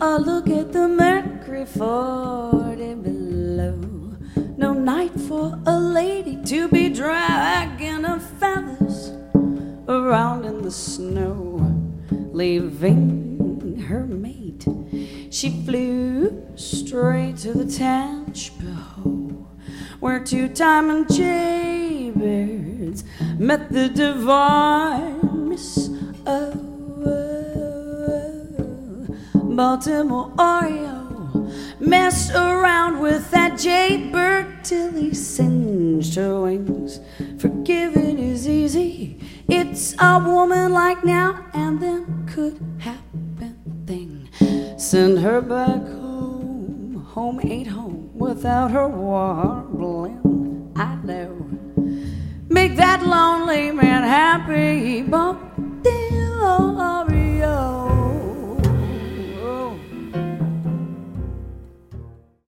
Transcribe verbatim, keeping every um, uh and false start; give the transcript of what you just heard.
Oh, look at the mercury forty below. No night for a lady to be dragging her feathers around in the snow, leaving her mate. She flew straight to the Tangipahoe, where two diamond jaybirds met the divine Miss O. Baltimore Oreo messed around with that jaybird till he singed her wings. Forgiving is easy, it's a woman like now and then could happen thing. Send her back home, home ain't home without her warble.